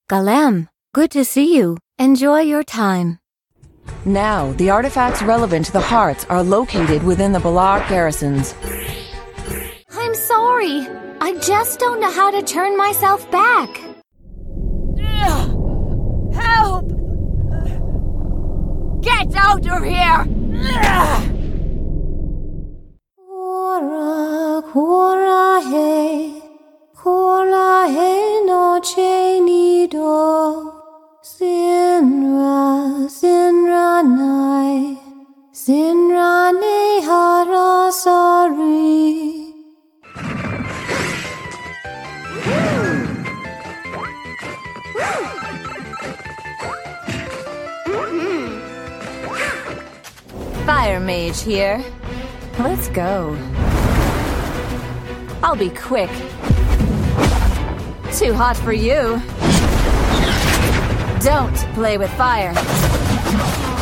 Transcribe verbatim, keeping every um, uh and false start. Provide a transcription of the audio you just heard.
Golem, good to see you. Enjoy your time. Now, the artifacts relevant to the hearts are located within the Balar garrisons. I'm sorry. I just don't know how to turn myself back. Help! Get out of here! Kora, kora he, kora he no che ni do. Sinra, Sinra nai, Sinra ne hara sorry. Fire mage here. Let's go. I'll be quick. Too hot for you. Don't play with fire.